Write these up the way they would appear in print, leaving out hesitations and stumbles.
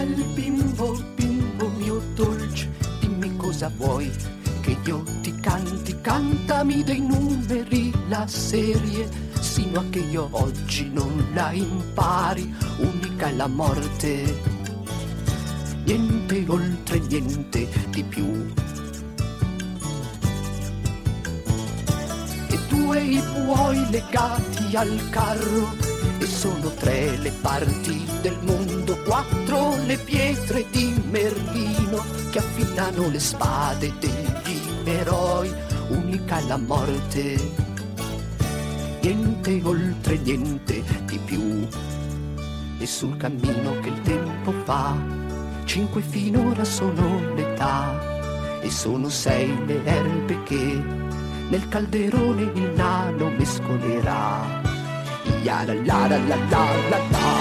bel bimbo, bimbo mio dolce, dimmi cosa vuoi che io ti canti, cantami dei numeri la serie, sino a che io oggi non la impari, unica è la morte, niente oltre, niente di più. E due i buoi legati al carro, e sono 3 le parti del mondo, 4 le pietre di Merlino che affilano le spade degli eroi, unica è la morte, niente oltre, niente di più. E sul cammino che il tempo fa, 5 finora sono l'età, e sono 6 le erbe che nel calderone il nano mescolerà. Ya la la la la la la la.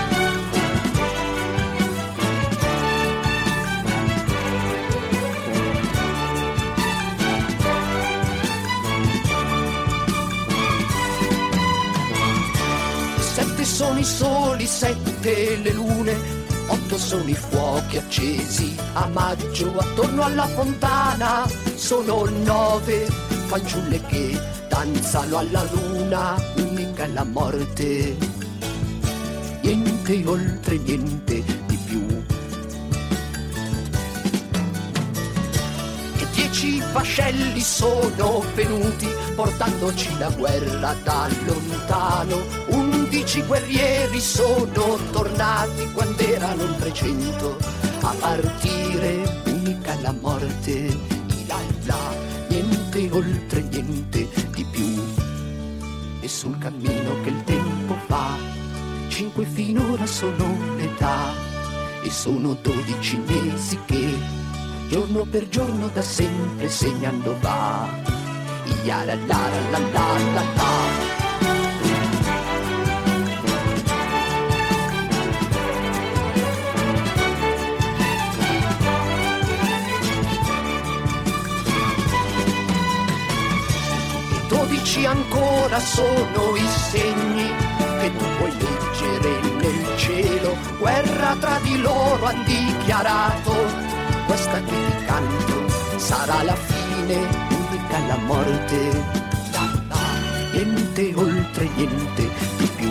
Sette sono i soli, 7 le lune, 8 sono i fuochi accesi a maggio attorno alla fontana, sono 9 fanciulle che danzano alla luna, unica è la morte, niente oltre, niente di più. E 10 vascelli sono venuti portandoci la guerra da lontano, 11 guerrieri sono tornati quando erano 300 a partire, unica è la morte, là là, niente oltre, niente di più. E sul cammino che il tempo fa, 5 finora sono l'età, e sono 12 mesi che giorno per giorno da sempre segnando va. Ya la la la la la la. Ancora sono i segni che tu puoi leggere nel cielo, guerra tra di loro han dichiarato, questa che ti canto sarà la fine, unica la morte, la la, niente oltre, niente di più.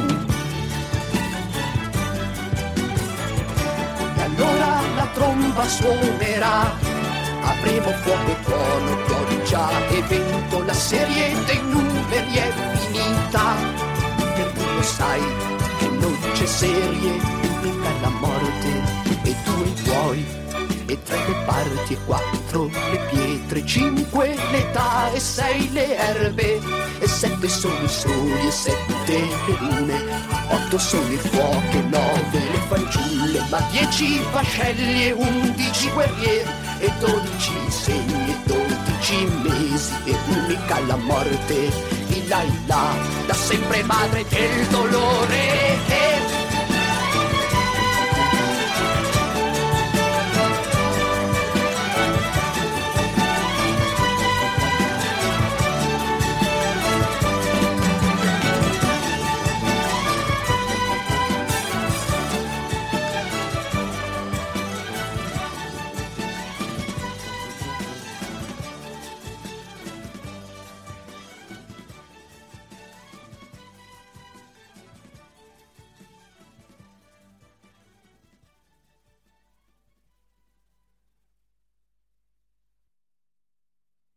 E allora la tromba suonerà, avremo fuoco e tuono, pioggia e vento, la serie dei numeri è finita, per tu lo sai che non c'è serie, unica è la morte, e 2 i tuoi, e 3 le parti, e 4 le pietre, 5 l'età, e 6 le erbe, e 7 sono i soli, e 7 le lune, 8 sono il fuoco, e 9 le fanciulle, ma 10 vascelli e 11 guerrieri, e 12 segni, e 12 mesi, e unica la morte, il là, da sempre madre del dolore.